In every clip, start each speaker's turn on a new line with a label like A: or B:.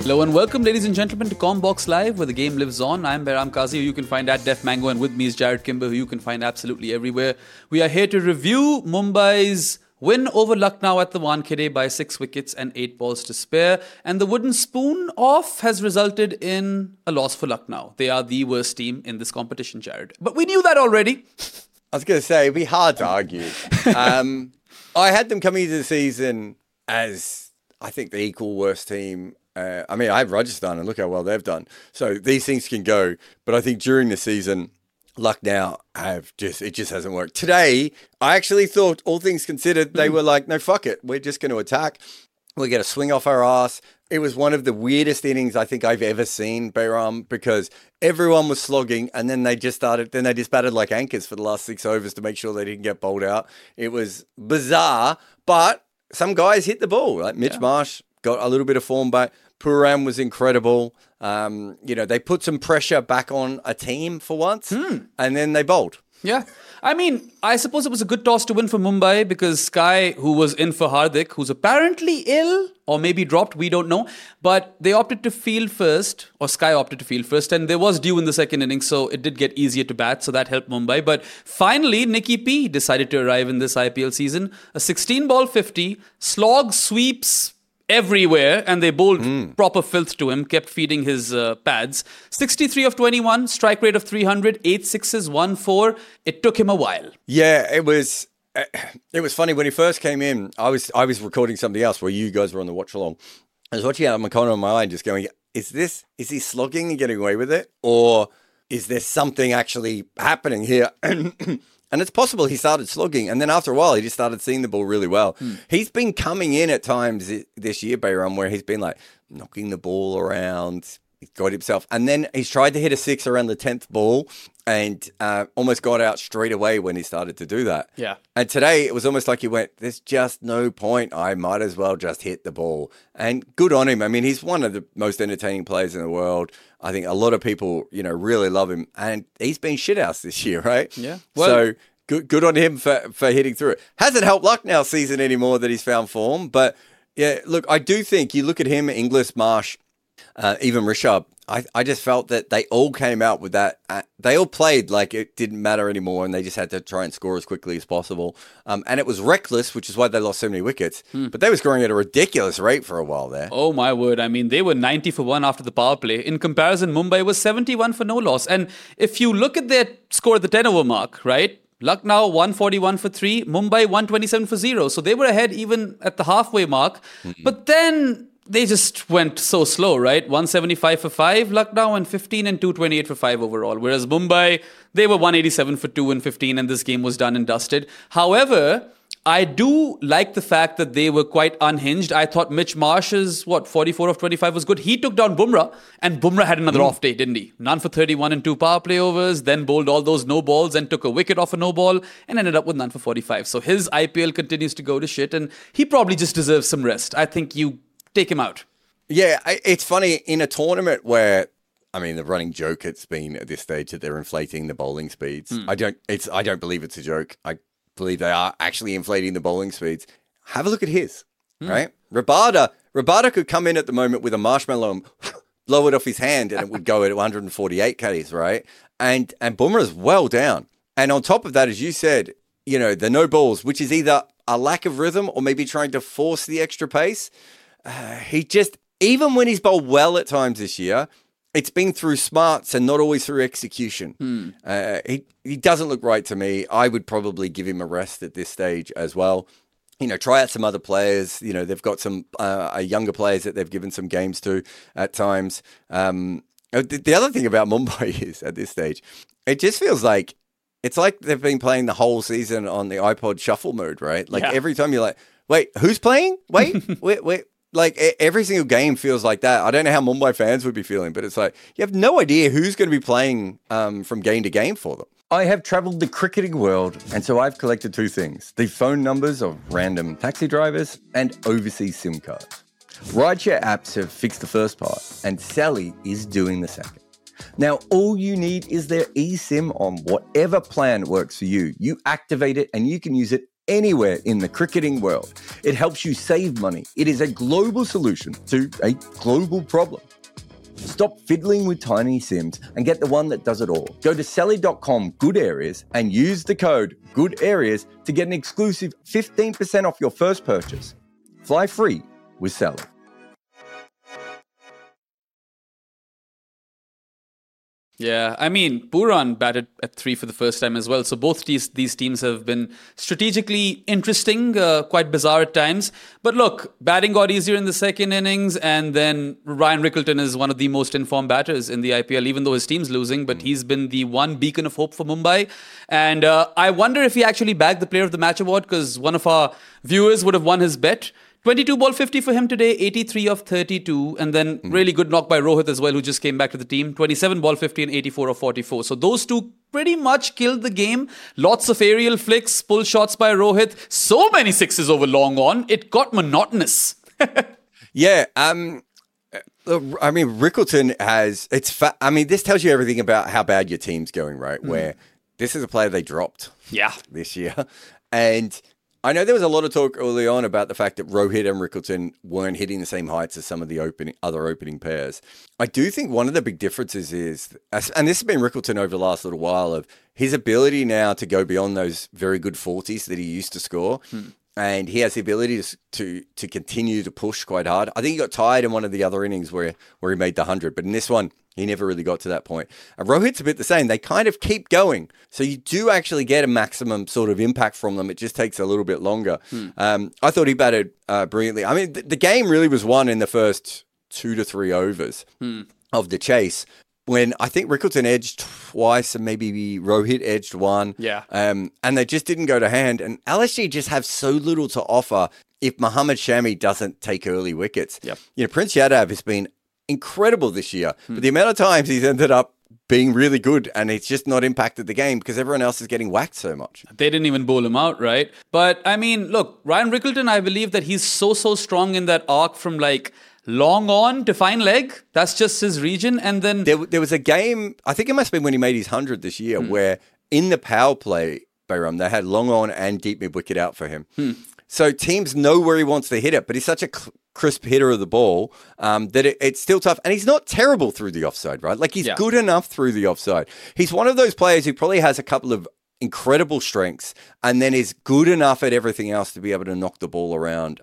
A: Hello and welcome, ladies and gentlemen, to Combox Live, where the game lives on. I'm Behram Kazi, who you can find at Def Mango, and with me is Jared Kimber, who you can find absolutely everywhere. We are here to review Mumbai's win over Lucknow at the Wankhede by 6 wickets and 8 balls to spare. And the wooden spoon off has resulted in a loss for Lucknow. They are the worst team in this competition, Jared. But we knew that already.
B: I was going to say, it'd be hard to argue. I had them coming into the season as, I think, the equal worst team. I have Rajasthan, and look how well they've done. So these things can go. But I think during the season, Lucknow it just hasn't worked. Today, I actually thought, all things considered, they were like, no, fuck it. We're just going to attack. We're going to swing off our ass. It was one of the weirdest innings I think I've ever seen, Behram, because everyone was slogging, and then they just batted like anchors for the last 6 overs to make sure they didn't get bowled out. It was bizarre, but some guys hit the ball. Like Mitch Marsh got a little bit of form back. Pooran was incredible. They put some pressure back on a team for once, and then they bowled.
A: Yeah. I mean, I suppose it was a good toss to win for Mumbai because Sky, who was in for Hardik, who's apparently ill or maybe dropped, we don't know. But they opted to field first, or Sky opted to field first, and there was dew in the second innings, so it did get easier to bat, so that helped Mumbai. But finally, Nicky P decided to arrive in this IPL season. A 16-ball 50, slog sweeps everywhere, and they bowled proper filth to him, kept feeding his pads. 63 of 21, strike rate of 300, 8 sixes, 1 4. It took him a while.
B: Yeah, it was funny when he first came in. I was recording something else where you guys were on the watch along. I was watching out of my corner of my eye, just going, is he slogging and getting away with it, or is there something actually happening here? And it's possible he started slogging, and then after a while, he just started seeing the ball really well. He's been coming in at times this year, Behram, where he's been like knocking the ball around. He's got himself, and then he's tried to hit a 6 around the 10th ball, and almost got out straight away when he started to do that.
A: Yeah.
B: And today, it was almost like he went, there's just no point. I might as well just hit the ball. And good on him. I mean, he's one of the most entertaining players in the world. I think a lot of people, really love him. And he's been shithouse this year, right?
A: Yeah.
B: Well, so good on him for hitting through it. Hasn't helped Lucknow season anymore that he's found form. But, yeah, look, I do think you look at him, Inglis, Marsh, even Rishabh, I just felt that they all came out with that. They all played like it didn't matter anymore, and they just had to try and score as quickly as possible. And it was reckless, which is why they lost so many wickets. But they were scoring at a ridiculous rate for a while there.
A: Oh, my word. I mean, they were 90 for 1 after the power play. In comparison, Mumbai was 71 for no loss. And if you look at their score at the 10-over mark, right? Lucknow 141 for 3, Mumbai 127 for 0. So they were ahead even at the halfway mark. But then they just went so slow, right? 175 for 5, Lucknow, and 15 and 228 for 5 overall. Whereas Mumbai, they were 187 for 2 and 15, and this game was done and dusted. However, I do like the fact that they were quite unhinged. I thought Mitch Marsh's, 44 of 25 was good. He took down Bumrah, and Bumrah had another off day, didn't he? None for 31 and 2 power play overs, then bowled all those no balls and took a wicket off a no ball and ended up with none for 45. So his IPL continues to go to shit, and he probably just deserves some rest. I think you take him out.
B: Yeah, it's funny, in a tournament where, I mean, the running joke it's been at this stage that they're inflating the bowling speeds. I don't believe it's a joke. I believe they are actually inflating the bowling speeds. Have a look at his, right? Rabada could come in at the moment with a marshmallow and blow it off his hand, and it would go at 148 k's, right? And Bumrah's well down. And on top of that, as you said, the no balls, which is either a lack of rhythm or maybe trying to force the extra pace. He just, even when he's bowled well at times this year, it's been through smarts and not always through execution. He doesn't look right to me. I would probably give him a rest at this stage as well. Try out some other players. They've got some younger players that they've given some games to at times. The other thing about Mumbai is, at this stage, it just feels like it's like they've been playing the whole season on the iPod shuffle mode, right? Like every time you're like, wait, who's playing? Wait. Like, every single game feels like that. I don't know how Mumbai fans would be feeling, but it's like, you have no idea who's going to be playing from game to game for them. I have travelled the cricketing world, and so I've collected 2 things. The phone numbers of random taxi drivers and overseas SIM cards. Rideshare apps have fixed the first part, and Sally is doing the second. Now, all you need is their eSIM on whatever plan works for you. You activate it, and you can use it anywhere in the cricketing world. It helps you save money. It is a global solution to a global problem. Stop fiddling with tiny sims and get the one that does it all. Go to Selly.com Good Areas and use the code Good Areas to get an exclusive 15% off your first purchase. Fly free with Selly.
A: Yeah, I mean, Pooran batted at 3 for the first time as well. So both these teams have been strategically interesting, quite bizarre at times. But look, batting got easier in the second innings, and then Ryan Rickleton is one of the most informed batters in the IPL, even though his team's losing. But he's been the one beacon of hope for Mumbai. And I wonder if he actually bagged the Player of the Match award, because one of our viewers would have won his bet. 22 ball 50 for him today, 83 of 32, and then really good knock by Rohit as well, who just came back to the team. 27 ball 50 and 84 of 44. So those two pretty much killed the game. Lots of aerial flicks, pull shots by Rohit. So many sixes over long on. It got monotonous.
B: Yeah, I mean, Rickleton has, this tells you everything about how bad your team's going, right? Where this is a player they dropped this year. And I know there was a lot of talk early on about the fact that Rohit and Rickleton weren't hitting the same heights as some of the other opening pairs. I do think one of the big differences is, and this has been Rickleton over the last little while, of his ability now to go beyond those very good 40s that he used to score. And he has the ability to continue to push quite hard. I think he got tired in one of the other innings where he made the 100, but in this one, he never really got to that point. And Rohit's a bit the same. They kind of keep going. So you do actually get a maximum sort of impact from them. It just takes a little bit longer. I thought he batted brilliantly. I mean, the game really was won in the first 2 to 3 overs of the chase, when I think Rickleton edged twice and maybe Rohit edged one.
A: Yeah.
B: And they just didn't go to hand. And LSG just have so little to offer if Mohammad Shami doesn't take early wickets.
A: Yep.
B: Prince Yadav has been incredible this year, but the amount of times he's ended up being really good and it's just not impacted the game because everyone else is getting whacked so much.
A: They didn't even bowl him out, right? But I mean, look, Ryan Rickleton, I believe that he's so strong in that arc from like long on to fine leg. That's just his region. And then
B: there was a game, I think it must have been when he made his 100 this year, where in the power play, Bayram, they had long on and deep mid wicket out for him. So teams know where he wants to hit it, but he's such a crisp hitter of the ball that it's still tough. And he's not terrible through the offside, right? Like he's good enough through the offside. He's one of those players who probably has a couple of incredible strengths and then is good enough at everything else to be able to knock the ball around,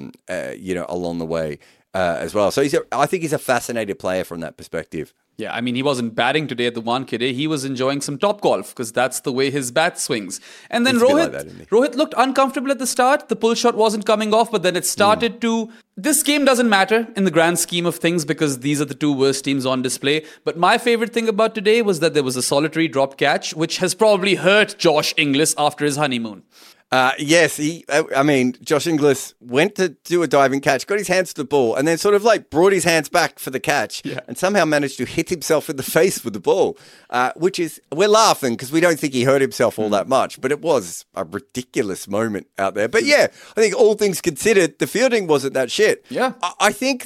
B: along the way as well. So I think he's a fascinating player from that perspective.
A: Yeah, I mean, he wasn't batting today at the Wankhede. He was enjoying some top golf because that's the way his bat swings. And then Rohit looked uncomfortable at the start. The pull shot wasn't coming off, but then it started to... This game doesn't matter in the grand scheme of things because these are the two worst teams on display. But my favorite thing about today was that there was a solitary drop catch, which has probably hurt Josh Inglis after his honeymoon.
B: Yes, Josh Inglis went to do a diving catch, got his hands to the ball, and then sort of like brought his hands back for the catch and somehow managed to hit himself in the face with the ball, which is, we're laughing because we don't think he hurt himself all that much, but it was a ridiculous moment out there. But yeah, I think all things considered, the fielding wasn't that shit.
A: Yeah.
B: I think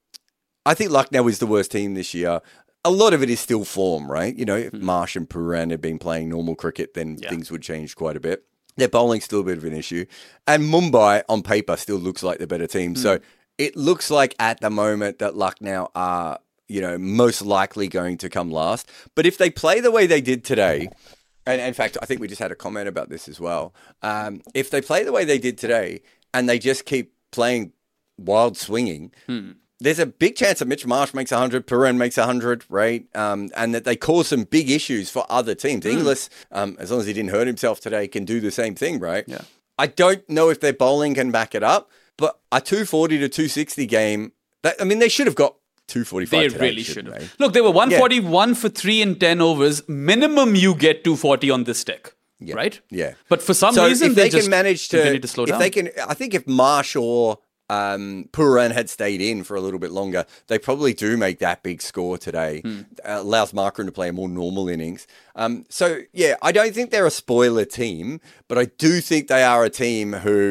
B: Lucknow is the worst team this year. A lot of it is still form, right? If Marsh and Pooran had been playing normal cricket, then things would change quite a bit. Their bowling's still a bit of an issue. And Mumbai, on paper, still looks like the better team. So it looks like at the moment that Lucknow are, most likely going to come last. But if they play the way they did today, and in fact, I think we just had a comment about this as well. If they play the way they did today and they just keep playing wild swinging, there's a big chance that Mitch Marsh makes 100, Pooran makes 100, right? And that they cause some big issues for other teams. Inglis, as long as he didn't hurt himself today, can do the same thing, right?
A: Yeah.
B: I don't know if their bowling can back it up, but a 240 to 260 game, they should have got 245
A: They
B: today,
A: really should have. Look, they were 141 for 3 in 10 overs. Minimum you get 240 on this stick.
B: Yeah.
A: Right?
B: Yeah.
A: But for some reason, they just continue to slow down.
B: I think if Marsh or Pooran had stayed in for a little bit longer, they probably do make that big score today. Allows Markram to play a more normal innings. I don't think they're a spoiler team, but I do think they are a team who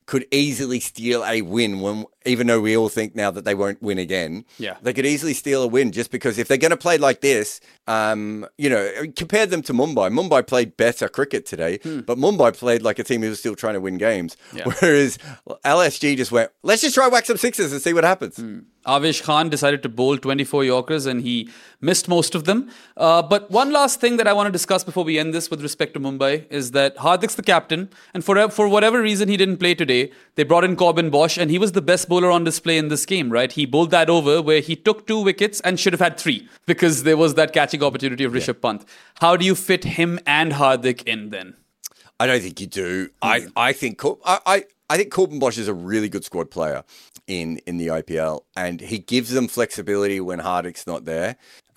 B: could easily steal a win even though we all think now that they won't win again.
A: Yeah.
B: They could easily steal a win just because if they're going to play like this, compare them to Mumbai. Mumbai played better cricket today, but Mumbai played like a team who was still trying to win games. Yeah. Whereas LSG just went, let's just try whack some sixes and see what happens.
A: Avesh Khan decided to bowl 24 Yorkers and he missed most of them. But one last thing that I want to discuss before we end this with respect to Mumbai is that Hardik's the captain, and for whatever reason he didn't play today, they brought in Corbin Bosch, and he was the best bowler on display in this game, right? He bowled that over where he took 2 wickets and should have had 3 because there was that catching opportunity of Rishabh Pant. How do you fit him and Hardik in then?
B: I don't think you do. I think Corbin Bosch is a really good squad player in the IPL, and he gives them flexibility when Hardik's not there.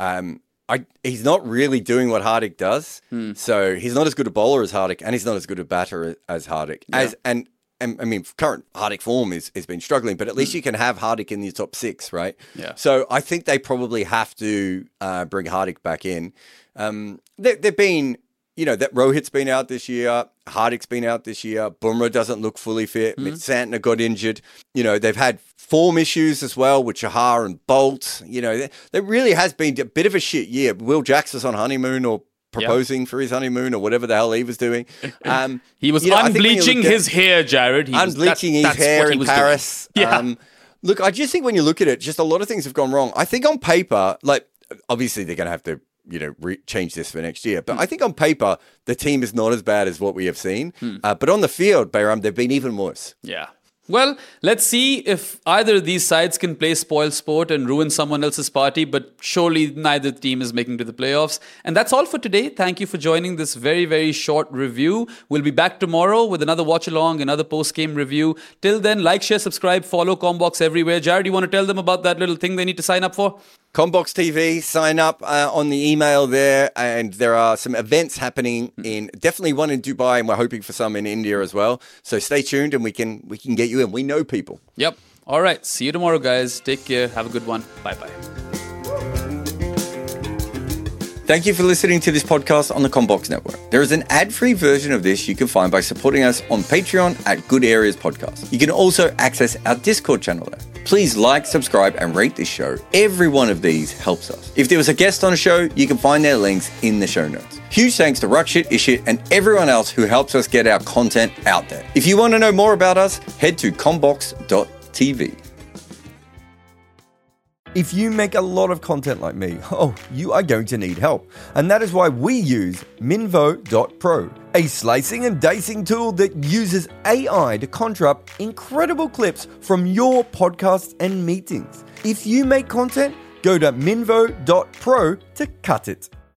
B: He's not really doing what Hardik does, so he's not as good a bowler as Hardik, and he's not as good a batter as Hardik. Yeah. I mean, current Hardik form has been struggling, but at least you can have Hardik in the top 6, right?
A: Yeah.
B: So I think they probably have to bring Hardik back in. They've been, that Rohit's been out this year, Hardik's been out this year, Bumrah doesn't look fully fit, Santner got injured. They've had form issues as well with Chahar and Bolt. There really has been a bit of a shit year. Will Jacks was on honeymoon or proposing for his honeymoon or whatever the hell he was doing.
A: He was unbleaching his hair, Jared.
B: Unbleaching his hair in Paris.
A: Yeah.
B: Look, I just think when you look at it, just a lot of things have gone wrong. I think on paper, obviously they're going to have to change this for next year. But I think on paper, the team is not as bad as what we have seen. But on the field, Bayram, they've been even worse.
A: Yeah. Well, let's see if either of these sides can play spoil sport and ruin someone else's party, but surely neither team is making to the playoffs. And that's all for today. Thank you for joining this very, very short review. We'll be back tomorrow with another watch-along, another post-game review. Till then, like, share, subscribe, follow Combox everywhere. Jared, you want to tell them about that little thing they need to sign up for?
B: Combox TV, sign up on the email there, and there are some events happening definitely one in Dubai, and we're hoping for some in India as well. So stay tuned, and we can get you in. We know people.
A: Yep. All right. See you tomorrow, guys. Take care. Have a good one. Bye-bye.
B: Thank you for listening to this podcast on the Combox Network. There is an ad-free version of this you can find by supporting us on Patreon at Good Areas Podcast. You can also access our Discord channel there. Please like, subscribe, and rate this show. Every one of these helps us. If there was a guest on a show, you can find their links in the show notes. Huge thanks to Rakshit, Ishit, and everyone else who helps us get our content out there. If you want to know more about us, head to combox.tv. If you make a lot of content like me, you are going to need help. And that is why we use Minvo.pro, a slicing and dicing tool that uses AI to conjure up incredible clips from your podcasts and meetings. If you make content, go to Minvo.pro to cut it.